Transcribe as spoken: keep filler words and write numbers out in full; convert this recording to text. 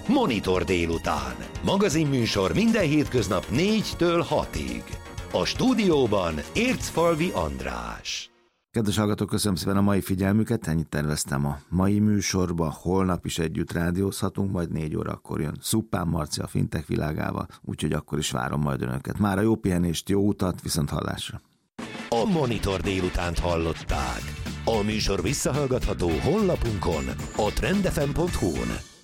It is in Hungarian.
Monitor délután. Magazinműsor minden hétköznap négytől hatig. A stúdióban Ércfalvi András. Kedves hallgatók, köszönöm szépen a mai figyelmüket, ennyit terveztem a mai műsorba, holnap is együtt rádiózhatunk, majd négy órakor jön Szuppán Marci a fintech világával, úgyhogy akkor is várom majd önöket. Mára jó pihenést, jó utat, viszont hallásra. A Monitor délutánt hallották. A műsor visszahallgatható honlapunkon, a trend f m pont hu-n.